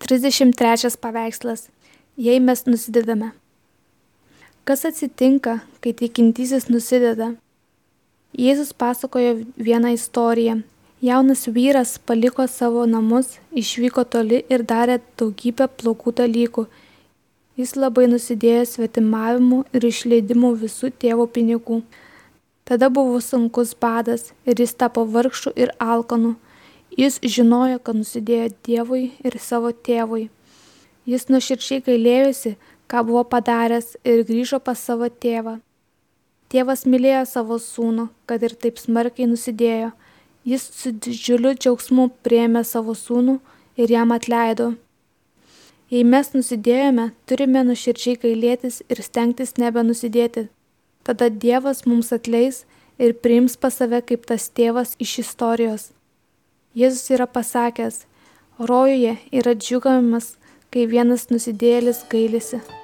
33 paveikslas. Jei mes nusidedame. Kas atsitinka, kai tikintysis nusideda? Jėzus pasakojo vieną istoriją. Jaunas vyras paliko savo namus, išvyko toli ir darė daugybę blogų dalykų. Jis labai nusidėjo svetimavimu ir išleidimu visų tėvo pinigų. Tada buvo sunkus badas ir jis tapo vargšu ir alkanu. Jis žinojo, kad nusidėjo Dievui ir savo tėvui. Jis nuoširdžiai gailėjosi, ką buvo padaręs, ir grįžo pas savo tėvą. Tėvas mylėjo savo sūnų, kad ir taip smarkiai nusidėjo. Jis su didžiuliu džiaugsmu priėmė savo sūnų ir jam atleido. Jei mes nusidėjome, turime nuoširdžiai gailėtis ir stengtis nebenusidėti. Tada Dievas mums atleis ir priims pas save kaip tas tėvas iš istorijos. Jėzus yra pasakęs, rojuje yra džiūgavimas, kai vienas nusidėjėlis gailisi.